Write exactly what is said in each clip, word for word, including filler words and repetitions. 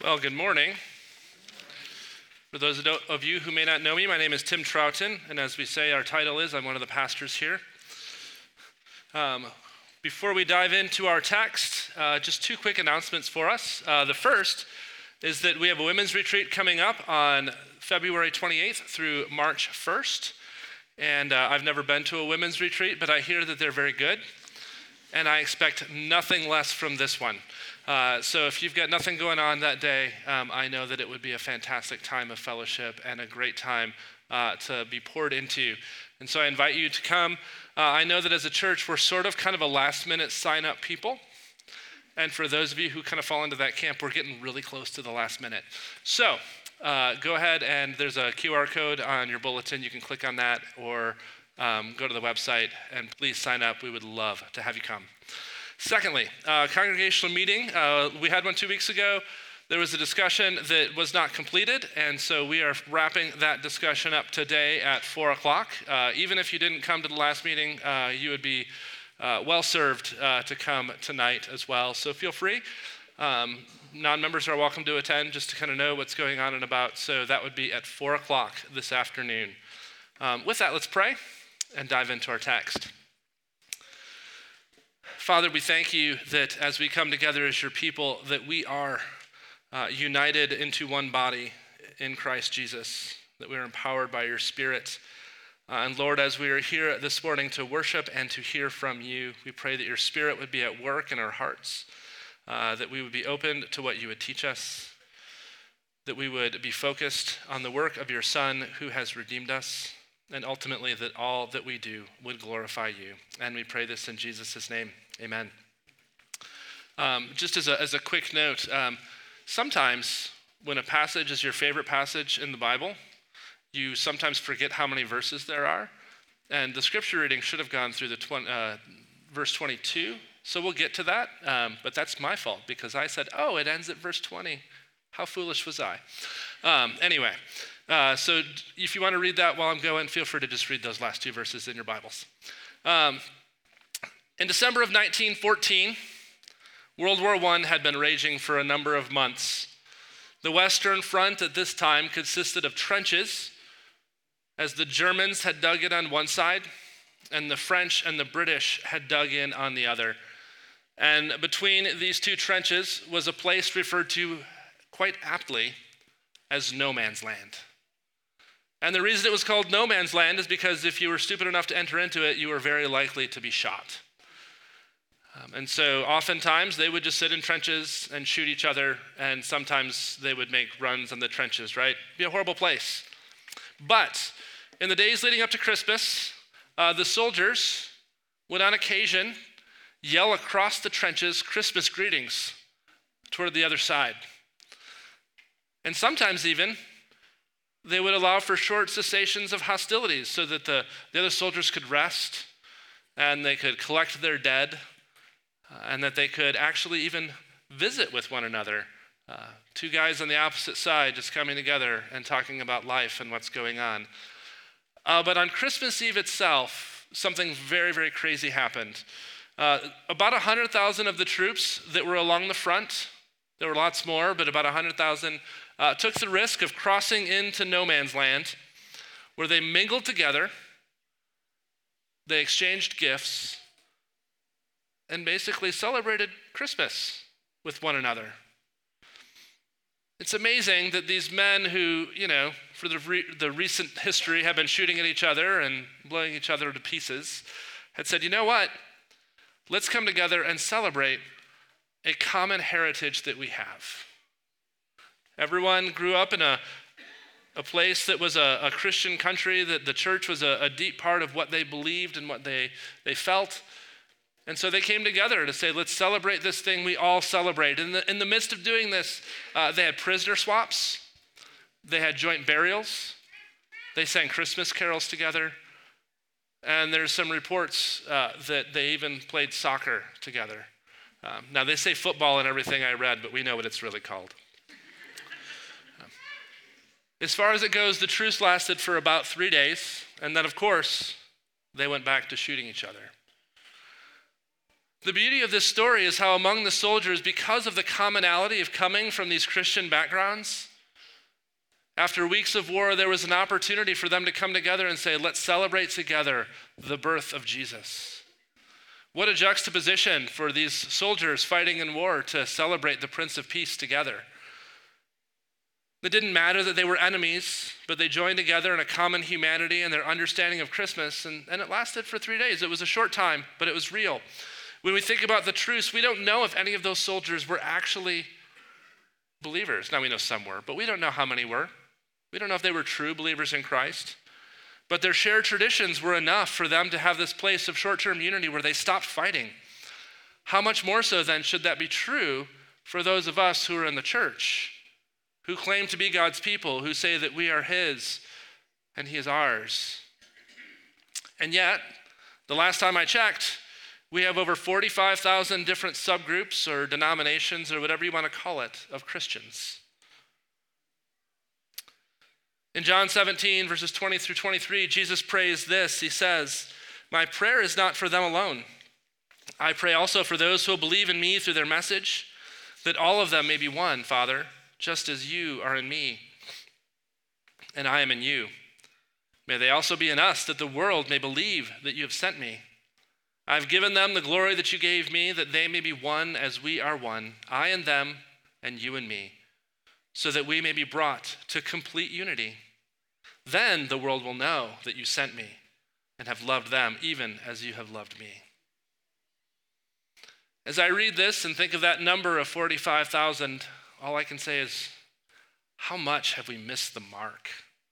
Well, good morning. For those of you who may not know me, my name is Tim Troughton, and as we say, our title is, I'm one of the pastors here. Um, before we dive into our text, uh, just two quick announcements for us. Uh, the first is that we have a women's retreat coming up on February twenty-eighth through March first, and uh, I've never been to a women's retreat, but I hear that they're very good, and I expect nothing less from this one. Uh, so if you've got nothing going on that day, um, I know that it would be a fantastic time of fellowship and a great time uh, to be poured into. And so I invite you to come. Uh, I know that as a church, we're sort of kind of a last minute sign up people. And for those of you who kind of fall into that camp, we're getting really close to the last minute. So uh, go ahead and there's a Q R code on your bulletin. You can click on that or um, go to the website and please sign up. We would love to have you come. Secondly, uh, congregational meeting. Uh, we had one two weeks ago. There was a discussion that was not completed, and so we are wrapping that discussion up today at four o'clock. Uh, even if you didn't come to the last meeting, uh, you would be uh, well served uh, to come tonight as well. So feel free. Um, non-members are welcome to attend just to kind of know what's going on and about. So that would be at four o'clock this afternoon. Um, with that, let's pray and dive into our text. Father, we thank you that as we come together as your people, that we are uh, united into one body in Christ Jesus, that we are empowered by your Spirit. Uh, and Lord, as we are here this morning to worship and to hear from you, we pray that your Spirit would be at work in our hearts, uh, that we would be open to what you would teach us, that we would be focused on the work of your Son who has redeemed us, and ultimately that all that we do would glorify you. And we pray this in Jesus' name. Amen. Um, just as a, as a quick note, um, sometimes when a passage is your favorite passage in the Bible, you sometimes forget how many verses there are. And the scripture reading should have gone through the tw- uh, verse twenty-two. So we'll get to that. Um, but that's my fault because I said, oh, it ends at verse twenty. How foolish was I? Um, anyway, uh, so if you want to read that while I'm going, feel free to just read those last two verses in your Bibles. Um, In December of nineteen fourteen, World War One had been raging for a number of months. The Western Front at this time consisted of trenches, as the Germans had dug in on one side, and the French and the British had dug in on the other. And between these two trenches was a place referred to quite aptly as no man's land. And the reason it was called no man's land is because if you were stupid enough to enter into it, you were very likely to be shot. Um, and so oftentimes they would just sit in trenches and shoot each other, and sometimes they would make runs on the trenches, right? It'd be a horrible place. But in the days leading up to Christmas, uh, the soldiers would on occasion yell across the trenches Christmas greetings toward the other side. And sometimes even they would allow for short cessations of hostilities so that the, the other soldiers could rest and they could collect their dead. Uh, and that they could actually even visit with one another. Uh, two guys on the opposite side just coming together and talking about life and what's going on. Uh, but on Christmas Eve itself, something very, very crazy happened. Uh, about one hundred thousand of the troops that were along the front, there were lots more, but about one hundred thousand, uh, took the risk of crossing into no man's land, where they mingled together, they exchanged gifts, and basically celebrated Christmas with one another. It's amazing that these men who, you know, for the, re- the recent history have been shooting at each other and blowing each other to pieces, had said, you know what? Let's come together and celebrate a common heritage that we have. Everyone grew up in a, a place that was a, a Christian country, that the church was a, a deep part of what they believed and what they, they felt. And so they came together to say, let's celebrate this thing we all celebrate. In the, in the midst of doing this, uh, they had prisoner swaps. They had joint burials. They sang Christmas carols together. And there's some reports uh, that they even played soccer together. Um, now, they say football and everything I read, but we know what it's really called. Um, as far as it goes, the truce lasted for about three days. And then, of course, they went back to shooting each other. The beauty of this story is how among the soldiers, because of the commonality of coming from these Christian backgrounds, after weeks of war, there was an opportunity for them to come together and say, let's celebrate together the birth of Jesus. What a juxtaposition for these soldiers fighting in war to celebrate the Prince of Peace together. It didn't matter that they were enemies, but they joined together in a common humanity and their understanding of Christmas, and, and it lasted for three days. It was a short time, but it was real. When we think about the truce, we don't know if any of those soldiers were actually believers. Now, we know some were, but we don't know how many were. We don't know if they were true believers in Christ. But their shared traditions were enough for them to have this place of short-term unity where they stopped fighting. How much more so then should that be true for those of us who are in the church, who claim to be God's people, who say that we are his and he is ours? And yet, the last time I checked, we have over forty-five thousand different subgroups or denominations or whatever you want to call it of Christians. In John seventeen, verses twenty through twenty-three, Jesus prays this. He says, "My prayer is not for them alone. I pray also for those who will believe in me through their message, that all of them may be one, Father, just as you are in me, and I am in you. May they also be in us, that the world may believe that you have sent me. I have given them the glory that you gave me, that they may be one as we are one, I and them, and you and me, so that we may be brought to complete unity. Then the world will know that you sent me and have loved them even as you have loved me." As I read this and think of that number of forty-five thousand, all I can say is, how much have we missed the mark?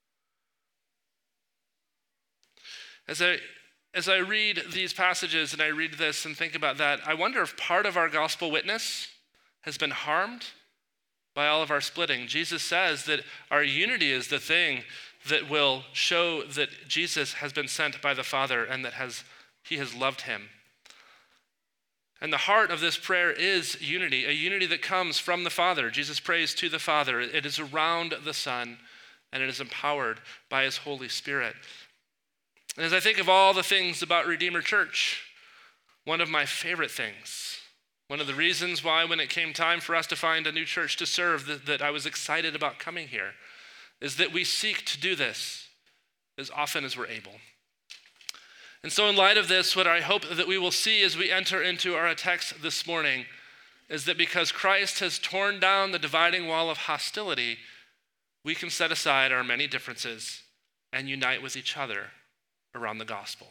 As I, as I read these passages and I read this and think about that, I wonder if part of our gospel witness has been harmed by all of our splitting. Jesus says that our unity is the thing that will show that Jesus has been sent by the Father and that has he has loved him. And the heart of this prayer is unity, a unity that comes from the Father. Jesus prays to the Father. It is around the Son, and it is empowered by his Holy Spirit. And as I think of all the things about Redeemer Church, one of my favorite things, one of the reasons why when it came time for us to find a new church to serve, that, that I was excited about coming here, is that we seek to do this as often as we're able. And so in light of this, what I hope that we will see as we enter into our text this morning is that because Christ has torn down the dividing wall of hostility, we can set aside our many differences and unite with each other around the gospel.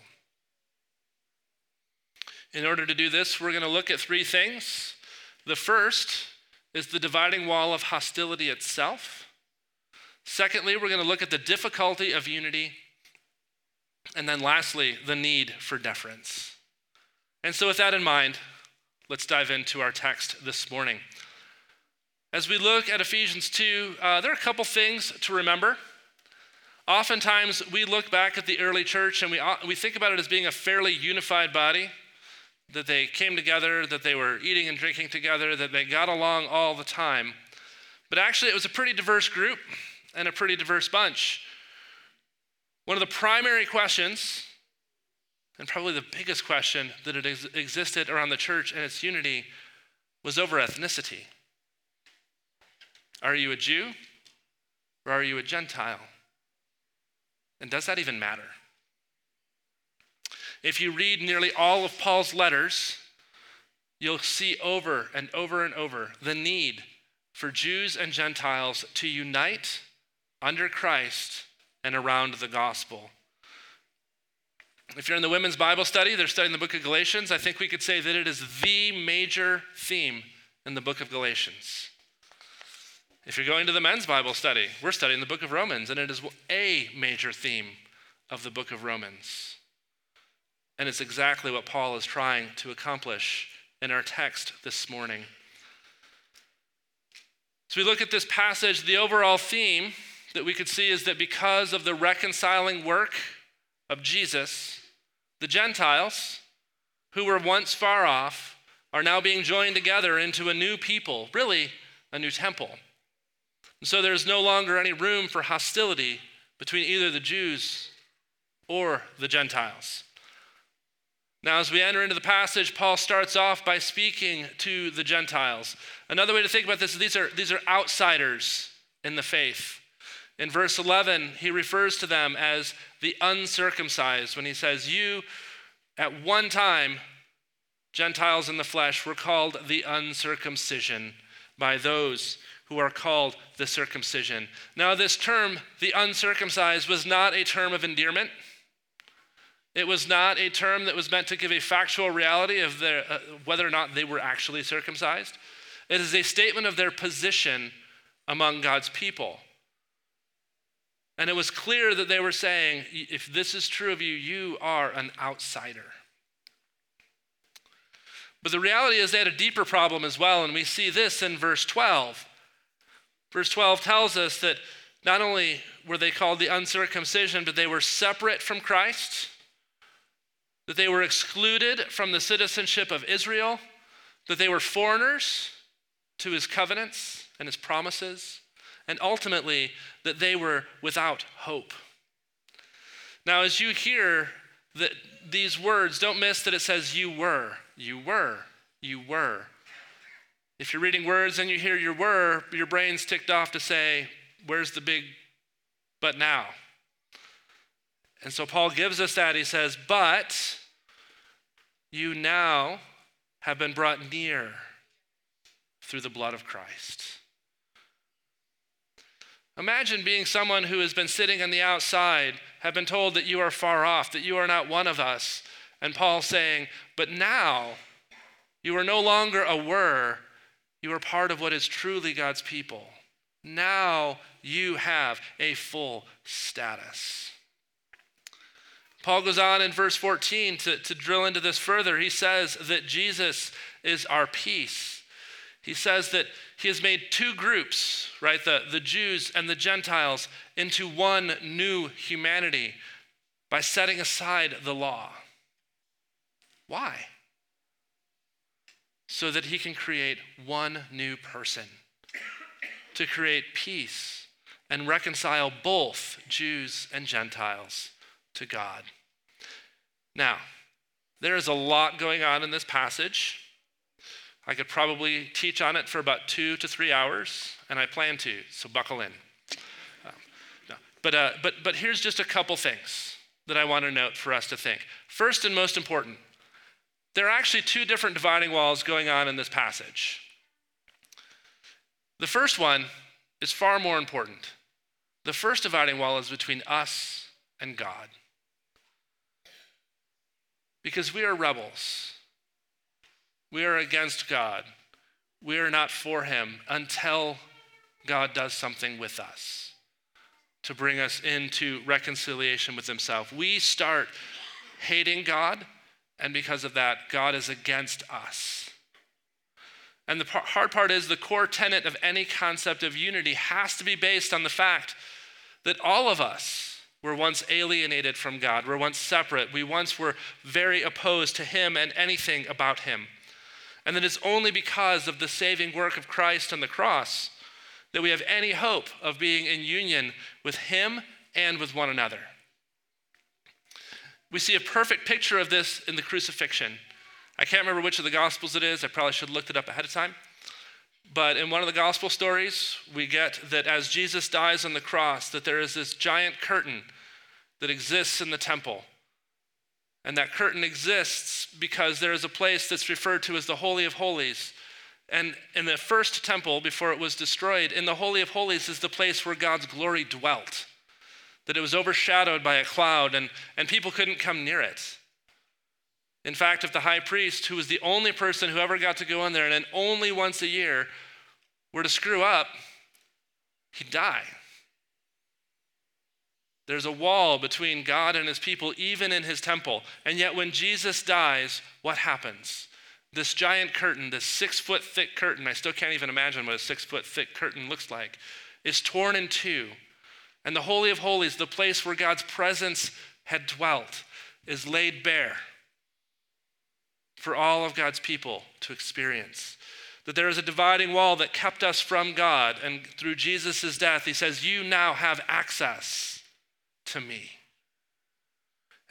In order to do this, we're going to look at three things. The first is the dividing wall of hostility itself. Secondly, we're going to look at the difficulty of unity. And then lastly, the need for deference. And so with that in mind, let's dive into our text this morning. As we look at Ephesians two, uh, there are a couple things to remember. Oftentimes, we look back at the early church and we, we think about it as being a fairly unified body, that they came together, that they were eating and drinking together, that they got along all the time. But actually, it was a pretty diverse group and a pretty diverse bunch. One of the primary questions, and probably the biggest question that had ex- existed around the church and its unity, was over ethnicity. Are you a Jew or are you a Gentile? And does that even matter? If you read nearly all of Paul's letters, you'll see over and over and over the need for Jews and Gentiles to unite under Christ and around the gospel. If you're in the women's Bible study, they're studying the book of Galatians. I think we could say that it is the major theme in the book of Galatians. If you're going to the men's Bible study, we're studying the book of Romans, and it is a major theme of the book of Romans. And it's exactly what Paul is trying to accomplish in our text this morning. So we look at this passage, the overall theme that we could see is that because of the reconciling work of Jesus, the Gentiles, who were once far off, are now being joined together into a new people, really a new temple. And so there's no longer any room for hostility between either the Jews or the Gentiles. Now, as we enter into the passage, Paul starts off by speaking to the Gentiles. Another way to think about this is these are, these are outsiders in the faith. In verse eleven, he refers to them as the uncircumcised when he says, you, at one time, Gentiles in the flesh, were called the uncircumcision by those who are called the circumcision. Now, this term, the uncircumcised, was not a term of endearment. It was not a term that was meant to give a factual reality of their, uh, whether or not they were actually circumcised. It is a statement of their position among God's people. And it was clear that they were saying, if this is true of you, you are an outsider. But the reality is they had a deeper problem as well, and we see this in verse twelve. Verse twelve tells us that not only were they called the uncircumcision, but they were separate from Christ, that they were excluded from the citizenship of Israel, that they were foreigners to his covenants and his promises, and ultimately that they were without hope. Now, as you hear that these words, don't miss that it says you were, you were, you were. If you're reading words and you hear your were, your brain's ticked off to say, where's the big but now? And so Paul gives us that. He says, but you now have been brought near through the blood of Christ. Imagine being someone who has been sitting on the outside, have been told that you are far off, that you are not one of us. And Paul saying, but now you are no longer a were, you are part of what is truly God's people. Now you have a full status. Paul goes on in verse fourteen to, to drill into this further. He says that Jesus is our peace. He says that he has made two groups, right, the, the Jews and the Gentiles, into one new humanity by setting aside the law. Why? So that he can create one new person, to create peace and reconcile both Jews and Gentiles to God. Now, there is a lot going on in this passage. I could probably teach on it for about two to three hours, and I plan to, so buckle in. Um, no. But, uh, but, but here's just a couple things that I want to note for us to think. First and most important, there are actually two different dividing walls going on in this passage. The first one is far more important. The first dividing wall is between us and God. Because we are rebels. We are against God. We are not for him until God does something with us to bring us into reconciliation with himself. We start hating God, and because of that, God is against us. And the par- hard part is the core tenet of any concept of unity has to be based on the fact that all of us were once alienated from God. We're once separate. We once were very opposed to him and anything about him. And that it's only because of the saving work of Christ on the cross that we have any hope of being in union with him and with one another. We see a perfect picture of this in the crucifixion. I can't remember which of the Gospels it is. I probably should have looked it up ahead of time. But in one of the Gospel stories, we get that as Jesus dies on the cross, that there is this giant curtain that exists in the temple. And that curtain exists because there is a place that's referred to as the Holy of Holies. And in the first temple, before it was destroyed, in the Holy of Holies is the place where God's glory dwelt. That it was overshadowed by a cloud, and, and people couldn't come near it. In fact, if the high priest, who was the only person who ever got to go in there, and then only once a year, were to screw up, he'd die. There's a wall between God and his people, even in his temple. And yet when Jesus dies, what happens? This giant curtain, this six foot thick curtain, I still can't even imagine what a six foot thick curtain looks like, is torn in two. And the Holy of Holies, the place where God's presence had dwelt, is laid bare for all of God's people to experience. That there is a dividing wall that kept us from God, and through Jesus' death, he says, you now have access to me.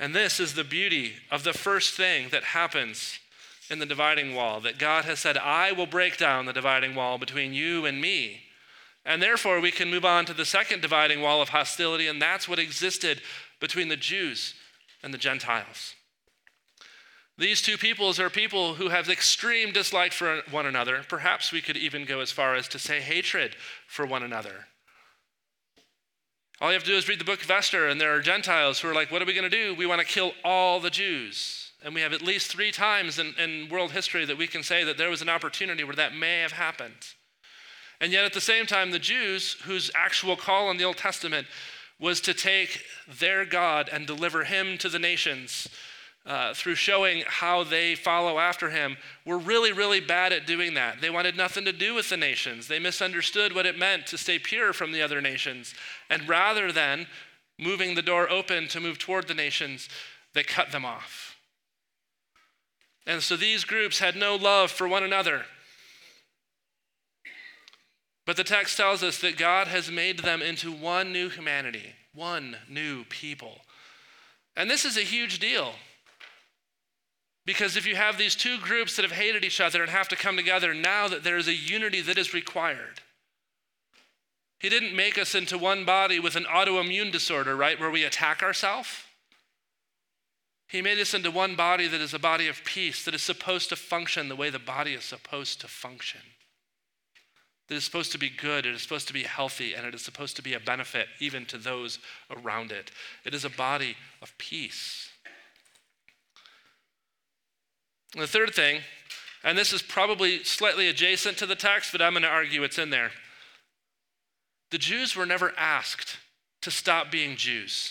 And this is the beauty of the first thing that happens in the dividing wall, that God has said, I will break down the dividing wall between you and me. And therefore, we can move on to the second dividing wall of hostility, and that's what existed between the Jews and the Gentiles. These two peoples are people who have extreme dislike for one another. Perhaps we could even go as far as to say hatred for one another. All you have to do is read the book of Esther, and there are Gentiles who are like, what are we going to do? We want to kill all the Jews. And we have at least three times in, in world history that we can say that there was an opportunity where that may have happened. And yet at the same time, the Jews, whose actual call in the Old Testament was to take their God and deliver him to the nations uh, through showing how they follow after him, were really, really bad at doing that. They wanted nothing to do with the nations. They misunderstood what it meant to stay pure from the other nations. And rather than moving the door open to move toward the nations, they cut them off. And so these groups had no love for one another. But the text tells us that God has made them into one new humanity, one new people. And this is a huge deal. Because if you have these two groups that have hated each other and have to come together, now that there is a unity that is required. He didn't make us into one body with an autoimmune disorder, right, where we attack ourselves. He made us into one body that is a body of peace, that is supposed to function the way the body is supposed to function. That is supposed to be good, it is supposed to be healthy, and it is supposed to be a benefit even to those around it. It is a body of peace. And the third thing, and this is probably slightly adjacent to the text, but I'm going to argue it's in there. The Jews were never asked to stop being Jews.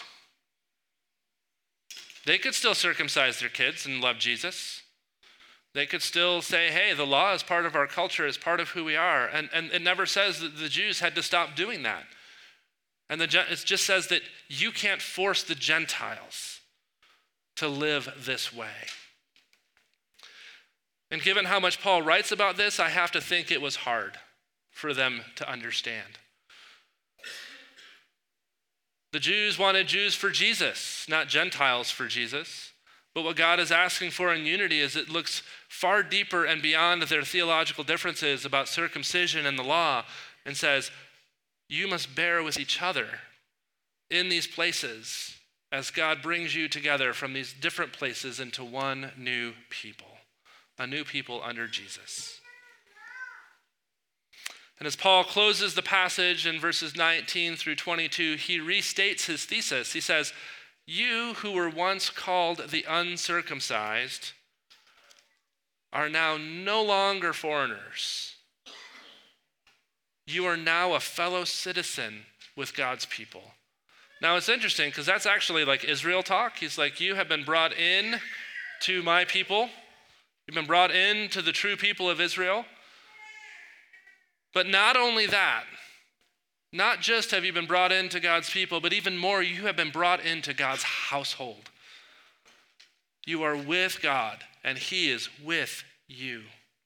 They could still circumcise their kids and love Jesus. They could still say, hey, the law is part of our culture, is part of who we are. And, and it never says that the Jews had to stop doing that. And the, it just says that you can't force the Gentiles to live this way. And given how much Paul writes about this, I have to think it was hard for them to understand. The Jews wanted Jews for Jesus, not Gentiles for Jesus. But what God is asking for in unity is it looks far deeper and beyond their theological differences about circumcision and the law and says, you must bear with each other in these places as God brings you together from these different places into one new people, a new people under Jesus. And as Paul closes the passage in verses nineteen through twenty-two, he restates his thesis. He says, you who were once called the uncircumcised are now no longer foreigners. You are now a fellow citizen with God's people. Now it's interesting because that's actually like Israel talk. He's like, you have been brought in to my people. You've been brought in to the true people of Israel. But not only that, not just have you been brought into God's people, but even more, you have been brought into God's household. You are with God, and he is with you.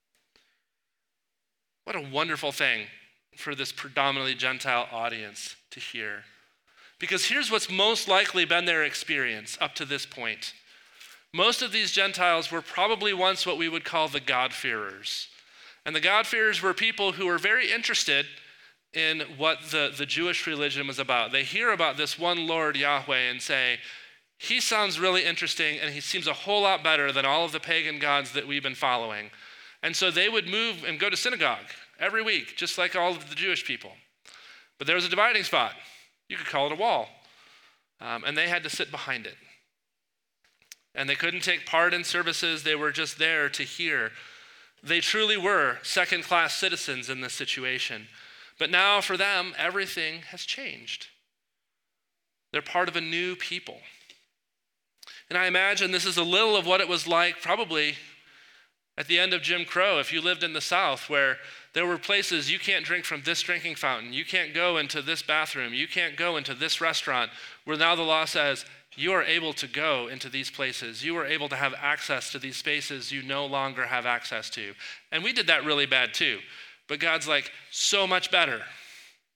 What a wonderful thing for this predominantly Gentile audience to hear. Because here's what's most likely been their experience up to this point. Most of these Gentiles were probably once what we would call the God-fearers. And the God-fearers were people who were very interested in what the, the Jewish religion was about. They hear about this one Lord, Yahweh, and say, he sounds really interesting, and he seems a whole lot better than all of the pagan gods that we've been following. And so they would move and go to synagogue every week, just like all of the Jewish people. But there was a dividing spot. You could call it a wall. Um, and they had to sit behind it. And they couldn't take part in services. They were just there to hear. They truly were second-class citizens in this situation. But now for them, everything has changed. They're part of a new people. And I imagine this is a little of what it was like probably at the end of Jim Crow, if you lived in the South, where there were places you can't drink from this drinking fountain, you can't go into this bathroom, you can't go into this restaurant, where now the law says you are able to go into these places. You are able to have access to these spaces you no longer have access to. And we did that really bad too. But God's like, so much better.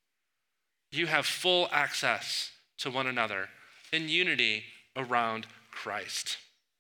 You have full access to one another in unity around Christ.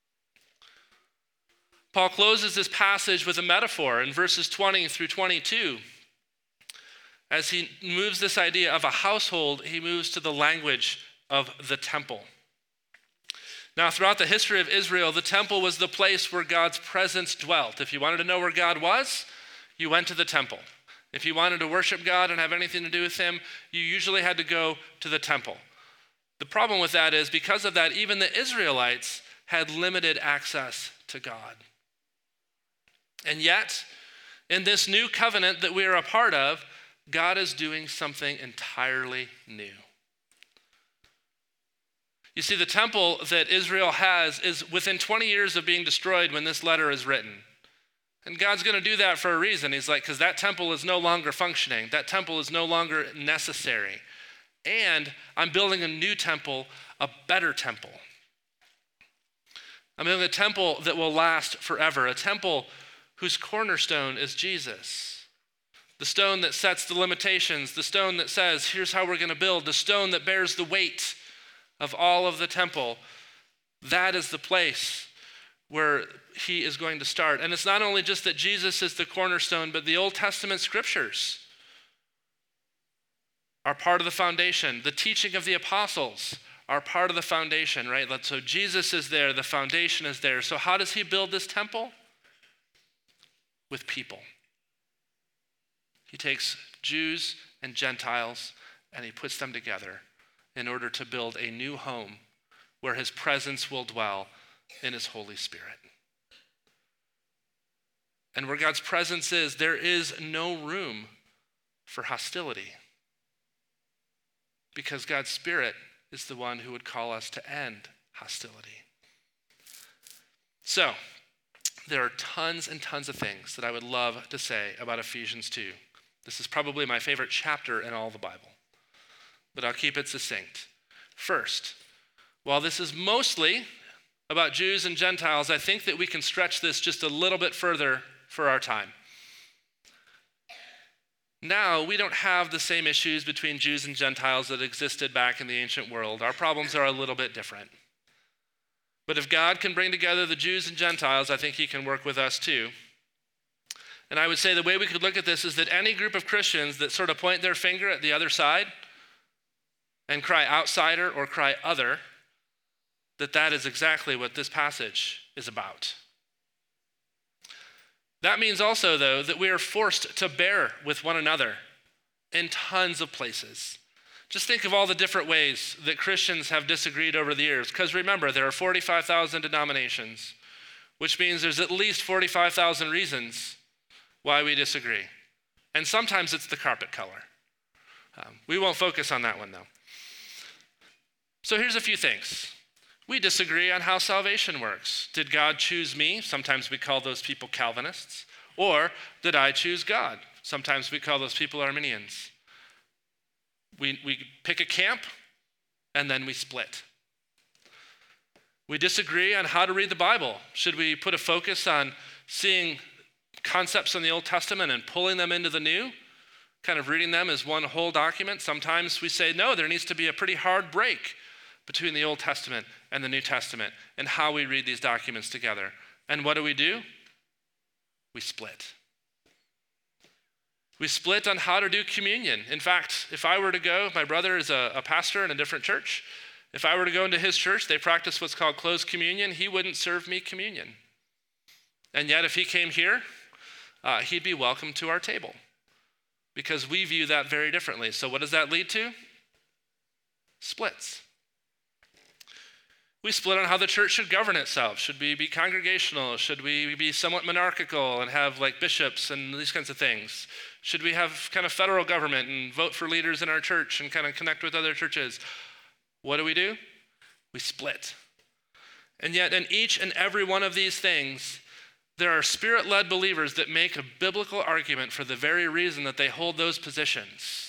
Paul closes this passage with a metaphor in verses twenty through twenty-two. As he moves this idea of a household, he moves to the language of the temple. Now, throughout the history of Israel, the temple was the place where God's presence dwelt. If you wanted to know where God was, you went to the temple. If you wanted to worship God and have anything to do with him, you usually had to go to the temple. The problem with that is because of that, even the Israelites had limited access to God. And yet, in this new covenant that we are a part of, God is doing something entirely new. You see, the temple that Israel has is within twenty years of being destroyed when this letter is written. And God's going to do that for a reason. He's like, because that temple is no longer functioning. That temple is no longer necessary. And I'm building a new temple, a better temple. I'm building a temple that will last forever, a temple whose cornerstone is Jesus. The stone that sets the limitations, the stone that says, here's how we're going to build, the stone that bears the weight of all of the temple. That is the place where he is going to start. And it's not only just that Jesus is the cornerstone, but the Old Testament scriptures are part of the foundation. The teaching of the apostles are part of the foundation, right? So Jesus is there, the foundation is there. So how does he build this temple? With people. He takes Jews and Gentiles and he puts them together in order to build a new home where his presence will dwell in his Holy Spirit. And where God's presence is, there is no room for hostility, because God's Spirit is the one who would call us to end hostility. So, there are tons and tons of things that I would love to say about Ephesians two. This is probably my favorite chapter in all the Bible, but I'll keep it succinct. First, while this is mostly about Jews and Gentiles, I think that we can stretch this just a little bit further for our time. Now, we don't have the same issues between Jews and Gentiles that existed back in the ancient world. Our problems are a little bit different. But if God can bring together the Jews and Gentiles, I think he can work with us too. And I would say the way we could look at this is that any group of Christians that sort of point their finger at the other side and cry outsider or cry other, that that is exactly what this passage is about. That means also, though, that we are forced to bear with one another in tons of places. Just think of all the different ways that Christians have disagreed over the years. Because remember, there are forty-five thousand denominations, which means there's at least forty-five thousand reasons why we disagree. And sometimes it's the carpet color. Um, we won't focus on that one, though. So here's a few things. We disagree on how salvation works. Did God choose me? Sometimes we call those people Calvinists. Or did I choose God? Sometimes we call those people Arminians. We, we pick a camp, and then we split. We disagree on how to read the Bible. Should we put a focus on seeing concepts in the Old Testament and pulling them into the New, kind of reading them as one whole document? Sometimes we say, no, there needs to be a pretty hard break between the Old Testament and the New Testament and how we read these documents together. And what do we do? We split. We split on how to do communion. In fact, if I were to go, my brother is a, a pastor in a different church. If I were to go into his church, they practice what's called closed communion. He wouldn't serve me communion. And yet if he came here, uh, he'd be welcome to our table because we view that very differently. So what does that lead to? Splits. We split on how the church should govern itself. Should we be congregational? Should we be somewhat monarchical and have like bishops and these kinds of things? Should we have kind of federal government and vote for leaders in our church and kind of connect with other churches? What do we do? We split. And yet in each and every one of these things, there are Spirit-led believers that make a biblical argument for the very reason that they hold those positions.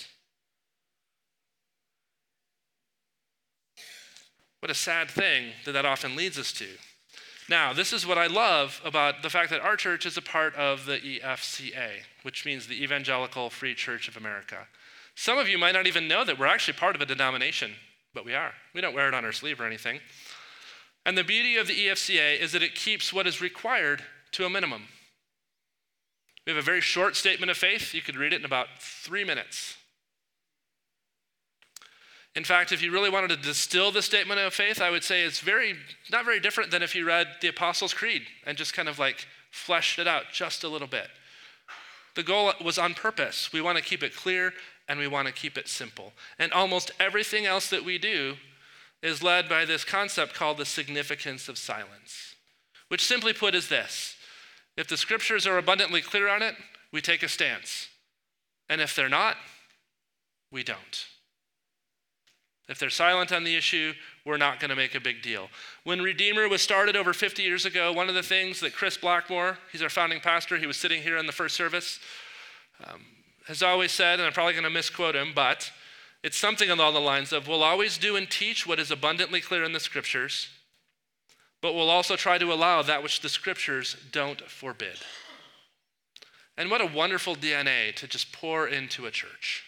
What a sad thing that that often leads us to. Now, this is what I love about the fact that our church is a part of the E F C A, which means the Evangelical Free Church of America. Some of you might not even know that we're actually part of a denomination, but we are. We don't wear it on our sleeve or anything. And the beauty of the E F C A is that it keeps what is required to a minimum. We have a very short statement of faith. You could read it in about three minutes. In fact, if you really wanted to distill the statement of faith, I would say it's very, not very different than if you read the Apostles' Creed and just kind of like fleshed it out just a little bit. The goal was on purpose. We want to keep it clear and we want to keep it simple. And almost everything else that we do is led by this concept called the significance of silence, which simply put is this: if the scriptures are abundantly clear on it, we take a stance. And if they're not, we don't. If they're silent on the issue, we're not going to make a big deal. When Redeemer was started over fifty years ago, one of the things that Chris Blackmore, he's our founding pastor, he was sitting here in the first service, um, has always said, and I'm probably going to misquote him, but it's something along the lines of, we'll always do and teach what is abundantly clear in the scriptures, but we'll also try to allow that which the scriptures don't forbid. And what a wonderful D N A to just pour into a church.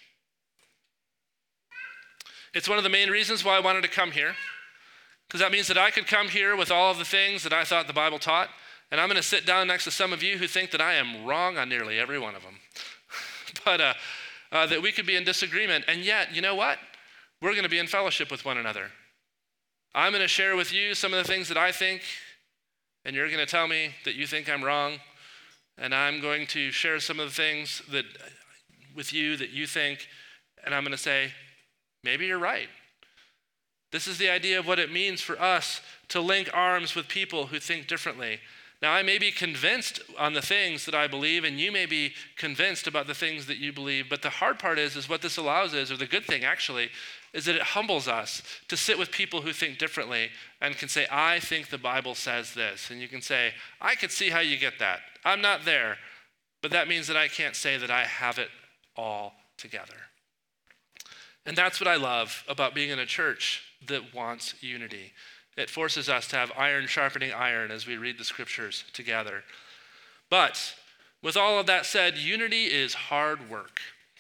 It's one of the main reasons why I wanted to come here, because that means that I could come here with all of the things that I thought the Bible taught, and I'm going to sit down next to some of you who think that I am wrong on nearly every one of them. but uh, uh, that we could be in disagreement, and yet, you know what? We're going to be in fellowship with one another. I'm going to share with you some of the things that I think, and you're going to tell me that you think I'm wrong, and I'm going to share some of the things that with you that you think, and I'm going to say, maybe you're right. This is the idea of what it means for us to link arms with people who think differently. Now, I may be convinced on the things that I believe, and you may be convinced about the things that you believe, but the hard part is, is what this allows is, or the good thing actually, is that it humbles us to sit with people who think differently and can say, I think the Bible says this. And you can say, I could see how you get that. I'm not there, but that means that I can't say that I have it all together. And that's what I love about being in a church that wants unity. It forces us to have iron sharpening iron as we read the scriptures together. But with all of that said, unity is hard work.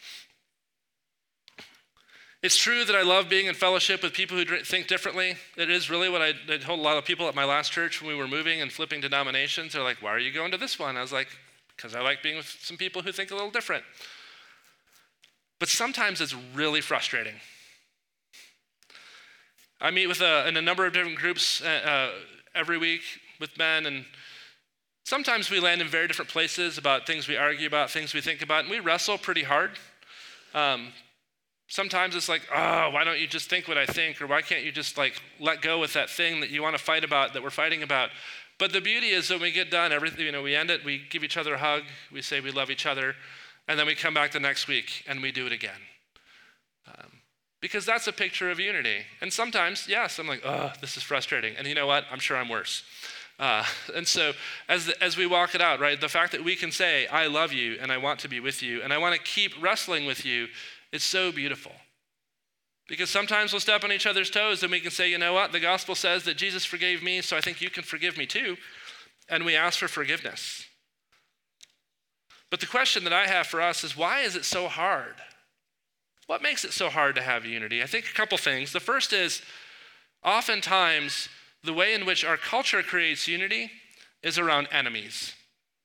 It's true that I love being in fellowship with people who think differently. It is really what I, I told a lot of people at my last church when we were moving and flipping denominations. They're like, why are you going to this one? I was like, because I like being with some people who think a little different. But sometimes it's really frustrating. I meet with a, in a number of different groups uh, uh, every week with men, and sometimes we land in very different places about things we argue about, things we think about, and we wrestle pretty hard. Um, sometimes it's like, oh, why don't you just think what I think, or why can't you just like let go with that thing that you want to fight about, that we're fighting about? But the beauty is when we get done, everything, you know, we end it, we give each other a hug, we say we love each other, and then we come back the next week and we do it again. Um, because that's a picture of unity. And sometimes, yes, I'm like, oh, this is frustrating. And you know what? I'm sure I'm worse. Uh, and so as the, as we walk it out, right, the fact that we can say, I love you and I want to be with you and I want to keep wrestling with you is so beautiful. Because sometimes we'll step on each other's toes and we can say, you know what? The gospel says that Jesus forgave me, so I think you can forgive me too. And we ask for forgiveness. But the question that I have for us is, why is it so hard? What makes it so hard to have unity? I think a couple things. The first is, oftentimes, the way in which our culture creates unity is around enemies.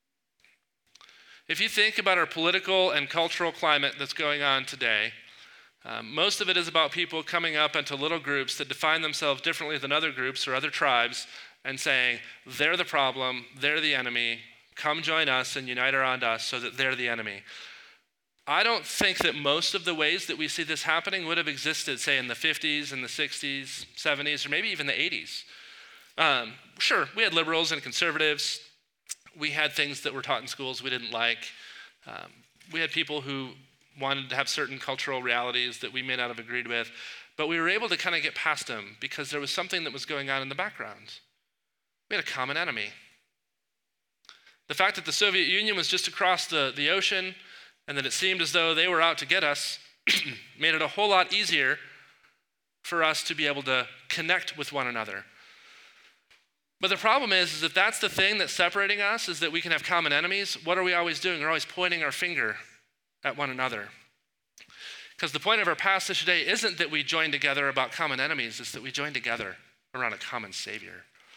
If you think about our political and cultural climate that's going on today, um, most of it is about people coming up into little groups that define themselves differently than other groups or other tribes and saying, they're the problem, they're the enemy, come join us and unite around us so that they're the enemy. I don't think that most of the ways that we see this happening would have existed, say, in the fifties and the sixties, seventies, or maybe even the eighties. Um, sure, we had liberals and conservatives. We had things that were taught in schools we didn't like. Um, we had people who wanted to have certain cultural realities that we may not have agreed with, but we were able to kind of get past them because there was something that was going on in the background. We had a common enemy. The fact that the Soviet Union was just across the, the ocean and that it seemed as though they were out to get us made it a whole lot easier for us to be able to connect with one another. But the problem is, is if that's the thing that's separating us, is that we can have common enemies, what are we always doing? We're always pointing our finger at one another. Because the point of our passage today isn't that we join together about common enemies, it's that we join together around a common Savior.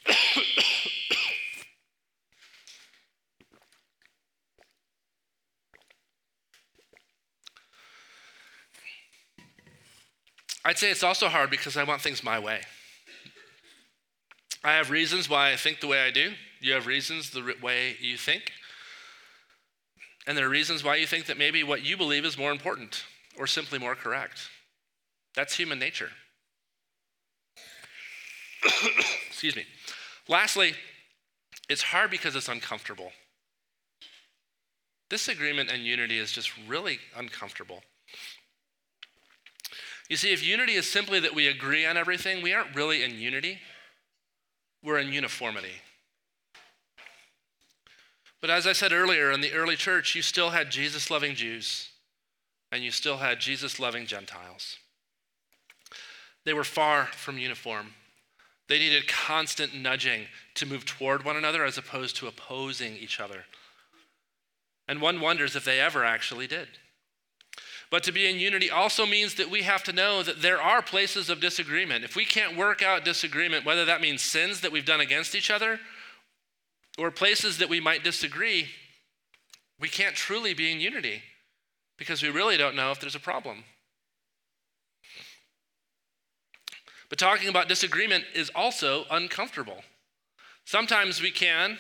I'd say it's also hard because I want things my way. I have reasons why I think the way I do. You have reasons the way you think. And there are reasons why you think that maybe what you believe is more important or simply more correct. That's human nature. Excuse me. Lastly, it's hard because it's uncomfortable. Disagreement and unity is just really uncomfortable. You see, if unity is simply that we agree on everything, we aren't really in unity. We're in uniformity. But as I said earlier, in the early church, you still had Jesus-loving Jews, and you still had Jesus-loving Gentiles. They were far from uniform. They needed constant nudging to move toward one another as opposed to opposing each other. And one wonders if they ever actually did. But to be in unity also means that we have to know that there are places of disagreement. If we can't work out disagreement, whether that means sins that we've done against each other or places that we might disagree, we can't truly be in unity because we really don't know if there's a problem. But talking about disagreement is also uncomfortable. Sometimes we can,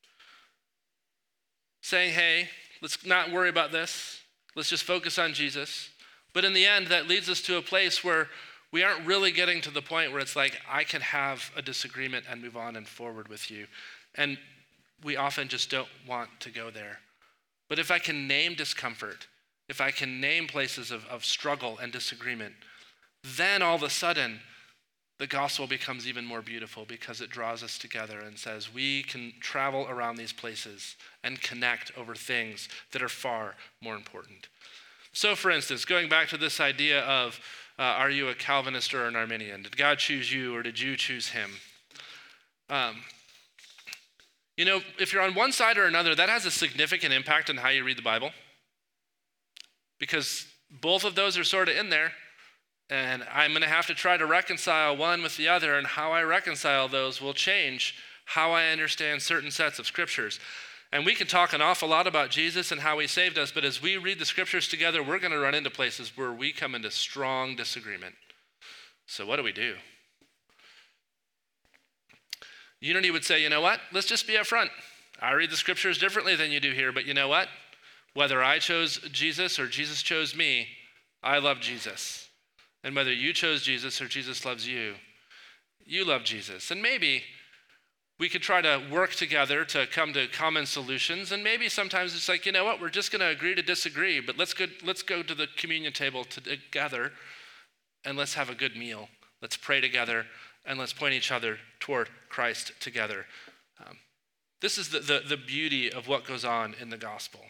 saying, hey, let's not worry about this. Let's just focus on Jesus. But in the end, that leads us to a place where we aren't really getting to the point where it's like, I can have a disagreement and move on and forward with you. And we often just don't want to go there. But if I can name discomfort, if I can name places of, of struggle and disagreement, then all of a sudden, the gospel becomes even more beautiful because it draws us together and says we can travel around these places and connect over things that are far more important. So for instance, going back to this idea of uh, are you a Calvinist or an Arminian? Did God choose you or did you choose him? Um, you know, if you're on one side or another, that has a significant impact on how you read the Bible because both of those are sort of in there. And I'm going to have to try to reconcile one with the other, and how I reconcile those will change how I understand certain sets of scriptures. And we can talk an awful lot about Jesus and how he saved us, but as we read the scriptures together, we're going to run into places where we come into strong disagreement. So what do we do? Unity would say, you know what? Let's just be upfront. I read the scriptures differently than you do here, but you know what? Whether I chose Jesus or Jesus chose me, I love Jesus. And whether you chose Jesus or Jesus loves you, you love Jesus. And maybe we could try to work together to come to common solutions. And maybe sometimes it's like, you know what, we're just going to agree to disagree, but let's go, let's go to the communion table together and let's have a good meal. Let's pray together and let's point each other toward Christ together. Um, this is the, the, the beauty of what goes on in the gospel.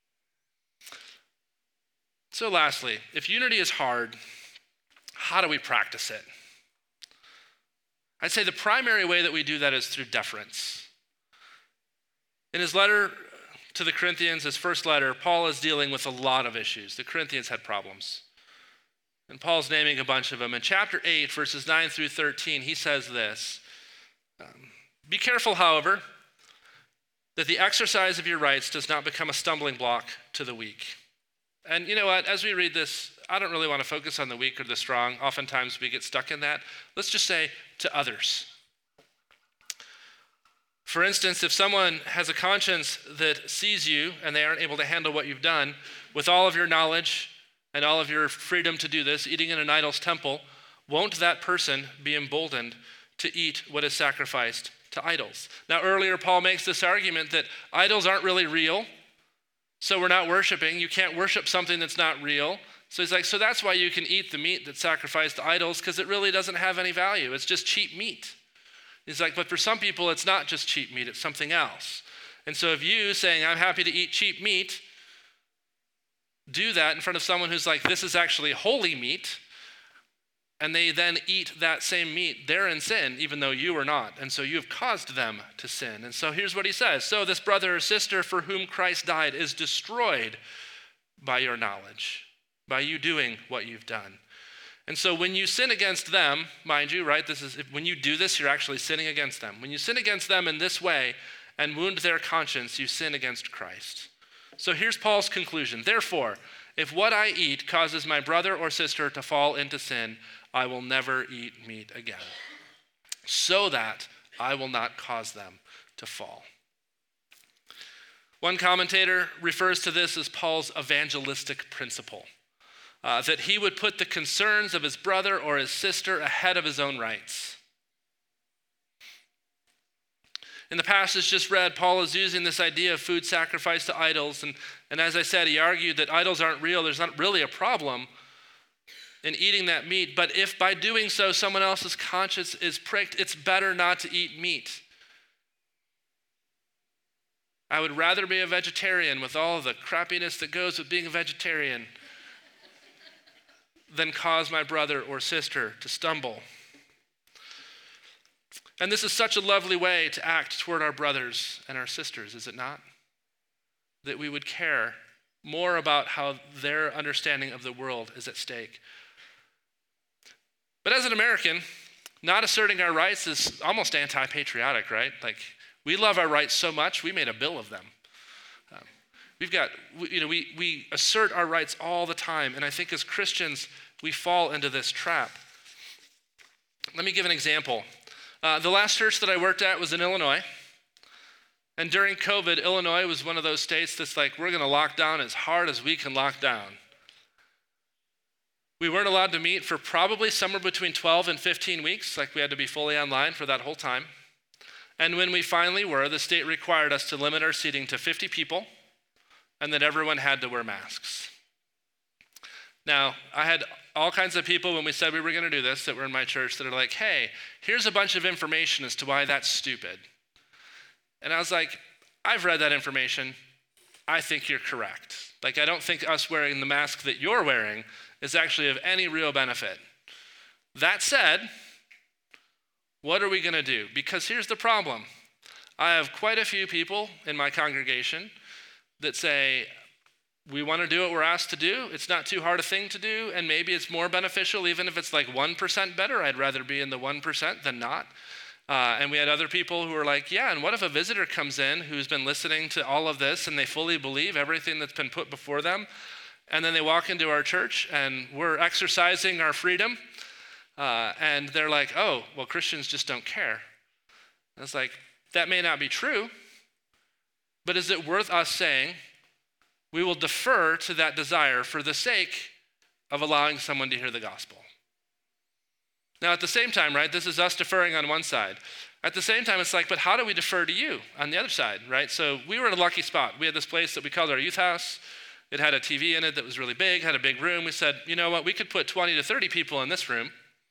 So lastly, if unity is hard, how do we practice it? I'd say the primary way that we do that is through deference. In his letter to the Corinthians, his first letter, Paul is dealing with a lot of issues. The Corinthians had problems. And Paul's naming a bunch of them. In chapter eight, verses nine through thirteen, he says this, um, be careful, however, that the exercise of your rights does not become a stumbling block to the weak. And you know what, as we read this, I don't really want to focus on the weak or the strong. Oftentimes we get stuck in that. Let's just say to others. For instance, if someone has a conscience that sees you and they aren't able to handle what you've done, with all of your knowledge and all of your freedom to do this, eating in an idol's temple, won't that person be emboldened to eat what is sacrificed to idols? Now earlier Paul makes this argument that idols aren't really real, so we're not worshiping. You can't worship something that's not real. So he's like, so that's why you can eat the meat that's sacrificed to idols, because it really doesn't have any value. It's just cheap meat. He's like, but for some people, it's not just cheap meat, it's something else. And so if you saying, I'm happy to eat cheap meat, do that in front of someone who's like, this is actually holy meat, and they then eat that same meat, they're in sin, even though you are not. And so you have caused them to sin. And so here's what he says. So this brother or sister for whom Christ died is destroyed by your knowledge, by you doing what you've done. And so when you sin against them, mind you, right, this is when you do this, you're actually sinning against them. When you sin against them in this way and wound their conscience, you sin against Christ. So here's Paul's conclusion. Therefore, if what I eat causes my brother or sister to fall into sin, I will never eat meat again, so that I will not cause them to fall. One commentator refers to this as Paul's evangelistic principle, uh, that he would put the concerns of his brother or his sister ahead of his own rights. In the passage just read, Paul is using this idea of food sacrificed to idols. And, and as I said, he argued that idols aren't real. There's not really a problem in eating that meat. But if by doing so, someone else's conscience is pricked, it's better not to eat meat. I would rather be a vegetarian with all of the crappiness that goes with being a vegetarian than cause my brother or sister to stumble. And this is such a lovely way to act toward our brothers and our sisters, is it not? That we would care more about how their understanding of the world is at stake. But as an American, not asserting our rights is almost anti-patriotic, right? Like, we love our rights so much, we made a bill of them. Um, we've got, you know, we, we assert our rights all the time, and I think as Christians, we fall into this trap. Let me give an example. Uh, the last church that I worked at was in Illinois. And during COVID, Illinois was one of those states that's like, we're going to lock down as hard as we can lock down. We weren't allowed to meet for probably somewhere between twelve and fifteen weeks. Like, we had to be fully online for that whole time. And when we finally were, the state required us to limit our seating to fifty people and that everyone had to wear masks. Now, I had all kinds of people when we said we were going to do this that were in my church that are like, hey, here's a bunch of information as to why that's stupid. And I was like, I've read that information. I think you're correct. Like, I don't think us wearing the mask that you're wearing is actually of any real benefit. That said, what are we going to do? Because here's the problem. I have quite a few people in my congregation that say, we want to do what we're asked to do. It's not too hard a thing to do, and maybe it's more beneficial, even if it's like one percent better. I'd rather be in the one percent than not. Uh, and we had other people who were like, yeah, and what if a visitor comes in who's been listening to all of this and they fully believe everything that's been put before them, and then they walk into our church and we're exercising our freedom, uh, and they're like, oh, well, Christians just don't care. And it's like, that may not be true, but is it worth us saying, we will defer to that desire for the sake of allowing someone to hear the gospel? Now, at the same time, right, this is us deferring on one side. At the same time, it's like, but how do we defer to you on the other side, right? So we were in a lucky spot. We had this place that we called our youth house. It had a T V in it that was really big, had a big room. We said, you know what, we could put twenty to thirty people in this room,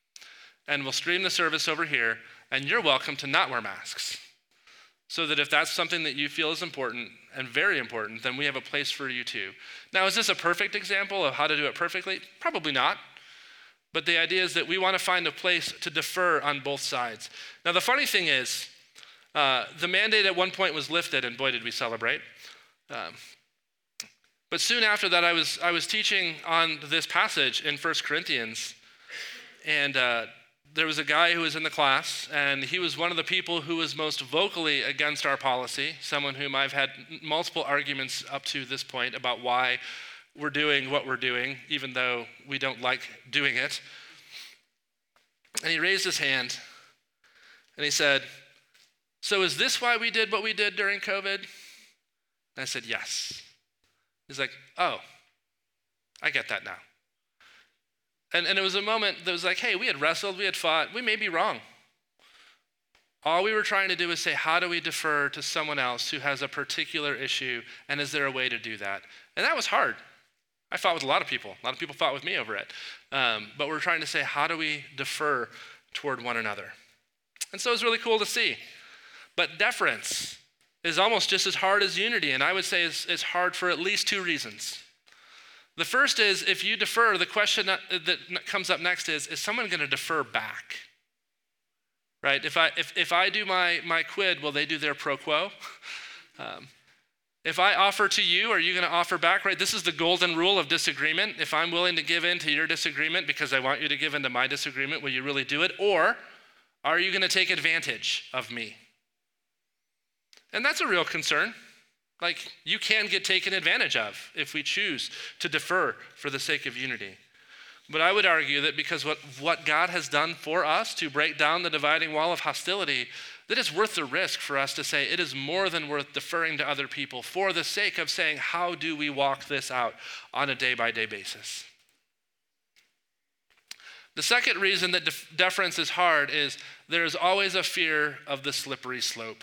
and we'll stream the service over here, and you're welcome to not wear masks. So that if that's something that you feel is important and very important, then we have a place for you too. Now, is this a perfect example of how to do it perfectly? Probably not. But the idea is that we want to find a place to defer on both sides. Now, the funny thing is, uh, the mandate at one point was lifted, and boy, did we celebrate. Um, but soon after that, I was I was teaching on this passage in First Corinthians, and uh, there was a guy who was in the class, and he was one of the people who was most vocally against our policy, someone whom I've had multiple arguments up to this point about why we're doing what we're doing, even though we don't like doing it. And he raised his hand, and he said, so is this why we did what we did during COVID? And I said, yes. He's like, oh, I get that now. And, and it was a moment that was like, hey, we had wrestled, we had fought, we may be wrong. All we were trying to do is say, how do we defer to someone else who has a particular issue, and is there a way to do that? And that was hard. I fought with a lot of people. A lot of people fought with me over it. Um, but we're trying to say, how do we defer toward one another? And so it's really cool to see. But deference is almost just as hard as unity, and I would say it's, it's hard for at least two reasons. The first is, if you defer, the question that, that comes up next is, is someone going to defer back? Right? If I if, if I do my, my quid, will they do their pro quo? Um, If I offer to you, are you going to offer back, right? This is the golden rule of disagreement. If I'm willing to give in to your disagreement because I want you to give in to my disagreement, will you really do it? Or are you going to take advantage of me? And that's a real concern. Like, you can get taken advantage of if we choose to defer for the sake of unity. But I would argue that because what, what God has done for us to break down the dividing wall of hostility, that it's worth the risk for us to say it is more than worth deferring to other people for the sake of saying, how do we walk this out on a day-by-day basis? The second reason that def- deference is hard is there is always a fear of the slippery slope.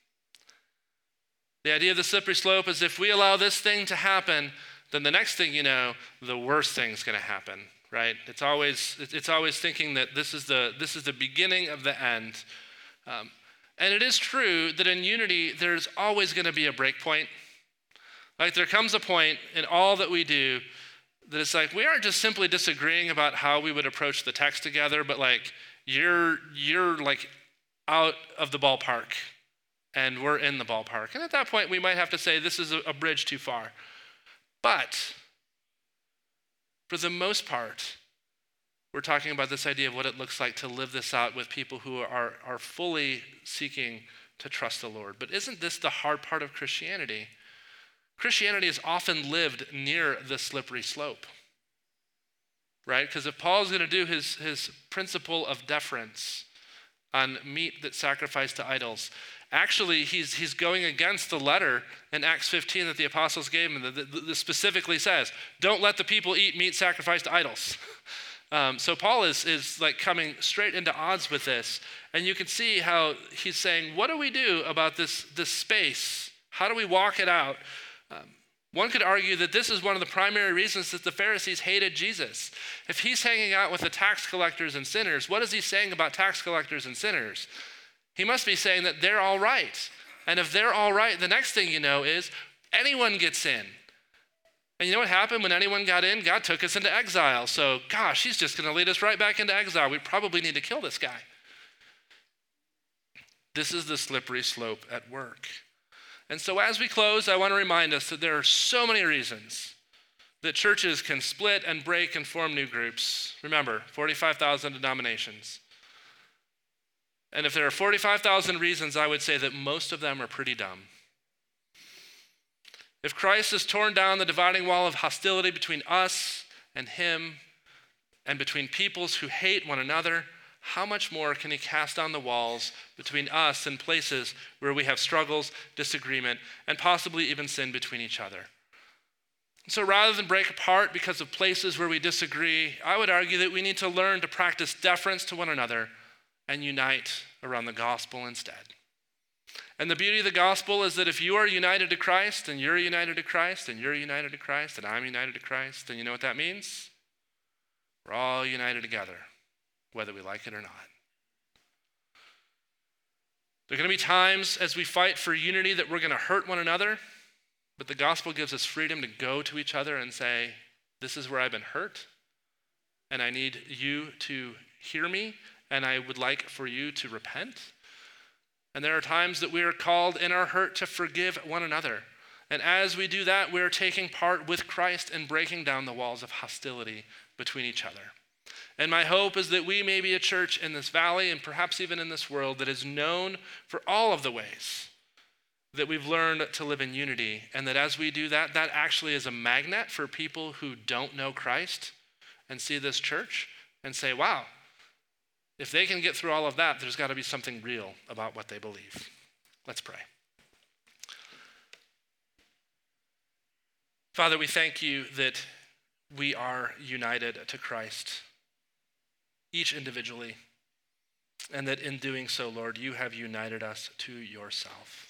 The idea of the slippery slope is if we allow this thing to happen, then the next thing you know, the worst thing's going to happen, right? It's always it's always thinking that this is the this is the beginning of the end. Um, And it is true that in unity, there's always going to be a break point. Like, there comes a point in all that we do that it's like, we aren't just simply disagreeing about how we would approach the text together, but like, you're, you're like out of the ballpark and we're in the ballpark. And at that point, we might have to say, this is a, a bridge too far. But for the most part, we're talking about this idea of what it looks like to live this out with people who are, are fully seeking to trust the Lord. But isn't this the hard part of Christianity? Christianity is often lived near the slippery slope, right? Because if Paul's going to do his, his principle of deference on meat that's sacrificed to idols, actually he's, he's going against the letter in Acts fifteen that the apostles gave him that, that, that specifically says, don't let the people eat meat sacrificed to idols. Um, so Paul is, is like coming straight into odds with this. And you can see how he's saying, what do we do about this, this space? How do we walk it out? Um, one could argue that this is one of the primary reasons that the Pharisees hated Jesus. If he's hanging out with the tax collectors and sinners, what is he saying about tax collectors and sinners? He must be saying that they're all right. And if they're all right, the next thing you know is anyone gets in. And you know what happened when anyone got in? God took us into exile. So, gosh, he's just going to lead us right back into exile. We probably need to kill this guy. This is the slippery slope at work. And so as we close, I want to remind us that there are so many reasons that churches can split and break and form new groups. Remember, forty-five thousand denominations. And if there are forty-five thousand reasons, I would say that most of them are pretty dumb. If Christ has torn down the dividing wall of hostility between us and him and between peoples who hate one another, how much more can he cast down the walls between us and places where we have struggles, disagreement, and possibly even sin between each other? So rather than break apart because of places where we disagree, I would argue that we need to learn to practice deference to one another and unite around the gospel instead. And the beauty of the gospel is that if you are united to Christ, and you're united to Christ, and you're united to Christ, and I'm united to Christ, then you know what that means? We're all united together, whether we like it or not. There are going to be times as we fight for unity that we're going to hurt one another, but the gospel gives us freedom to go to each other and say, this is where I've been hurt, and I need you to hear me, and I would like for you to repent. And there are times that we are called in our hurt to forgive one another. And as we do that, we are taking part with Christ in breaking down the walls of hostility between each other. And my hope is that we may be a church in this valley and perhaps even in this world that is known for all of the ways that we've learned to live in unity. And that as we do that, that actually is a magnet for people who don't know Christ and see this church and say, wow, if they can get through all of that, there's got to be something real about what they believe. Let's pray. Father, we thank you that we are united to Christ, each individually, and that in doing so, Lord, you have united us to yourself.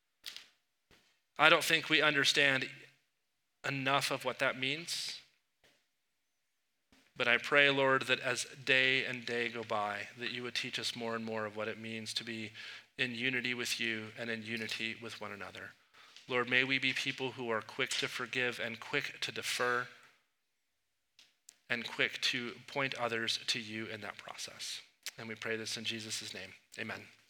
I don't think we understand enough of what that means. But I pray, Lord, that as day and day go by, that you would teach us more and more of what it means to be in unity with you and in unity with one another. Lord, may we be people who are quick to forgive and quick to defer and quick to point others to you in that process. And we pray this in Jesus' name. Amen.